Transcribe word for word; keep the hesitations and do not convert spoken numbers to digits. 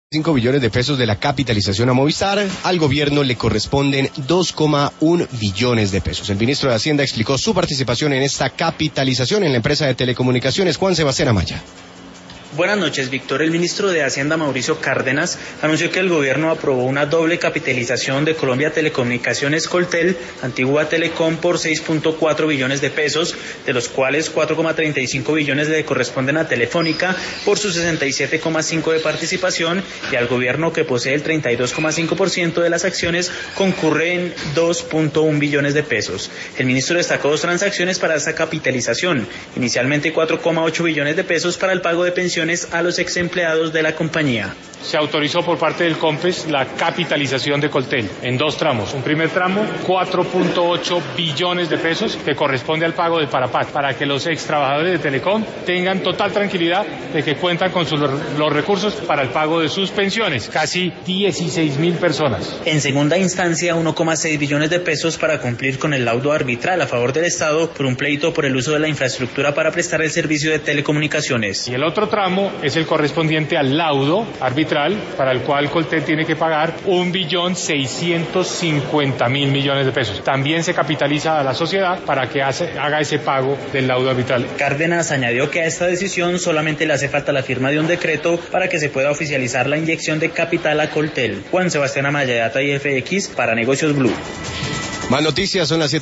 cinco billones de pesos de la capitalización a Movistar, al gobierno le corresponden dos coma uno billones de pesos. El ministro de Hacienda explicó su participación en esta capitalización en la empresa de telecomunicaciones, Juan Sebastián Amaya. Buenas noches, Víctor. El ministro de Hacienda, Mauricio Cárdenas, anunció que el gobierno aprobó una doble capitalización de Colombia Telecomunicaciones Coltel, antigua Telecom, por seis punto cuatro billones de pesos, de los cuales cuatro coma treinta y cinco billones le corresponden a Telefónica por su sesenta y siete coma cinco por ciento de participación, y al gobierno, que posee el treinta y dos coma cinco por ciento de las acciones, concurren dos punto uno billones de pesos. El ministro destacó dos transacciones para esta capitalización: inicialmente cuatro coma ocho billones de pesos para el pago de pensiones a los ex empleados de la compañía. Se autorizó por parte del COMPES la capitalización de Coltel en dos tramos. Un primer tramo, cuatro punto ocho billones de pesos, que corresponde al pago de Parapat, para que los ex trabajadores de Telecom tengan total tranquilidad de que cuentan con sus, los recursos para el pago de sus pensiones, casi dieciséis mil personas. En segunda instancia, uno coma seis billones de pesos para cumplir con el laudo arbitral a favor del Estado por un pleito por el uso de la infraestructura para prestar el servicio de telecomunicaciones. Y el otro tramo es el correspondiente al laudo arbitral, para el cual Coltel tiene que pagar un billón seiscientos cincuenta mil millones de pesos. También se capitaliza a la sociedad para que hace, haga ese pago del laudo arbitral. Cárdenas añadió que a esta decisión solamente le hace falta la firma de un decreto para que se pueda oficializar la inyección de capital a Coltel. Juan Sebastián Amaya, Data y F X para Negocios Blue. Más noticias, son las siete.